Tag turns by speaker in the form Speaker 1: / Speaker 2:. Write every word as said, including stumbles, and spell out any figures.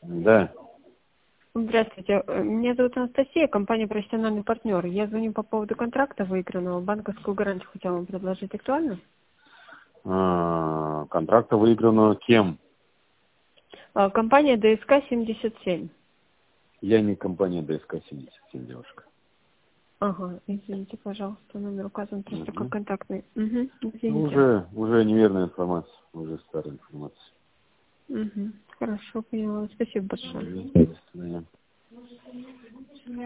Speaker 1: Да.
Speaker 2: Здравствуйте, меня зовут Анастасия, компания «Профессиональный партнер». Я звоню по поводу контракта выигранного. Банковскую гарантию хотела вам предложить. Актуально?
Speaker 1: А, контракта выиграно кем?
Speaker 2: А, Компания ДСК семьдесят семь.
Speaker 1: Я не компания ДСК семьдесят семь, девушка.
Speaker 2: Ага, извините, пожалуйста, номер указан просто как
Speaker 1: Угу.
Speaker 2: контактный. Угу, извините.
Speaker 1: Уже, уже неверная информация, уже старая информация.
Speaker 2: Угу, хорошо, поняла. Спасибо большое.
Speaker 1: До свидания.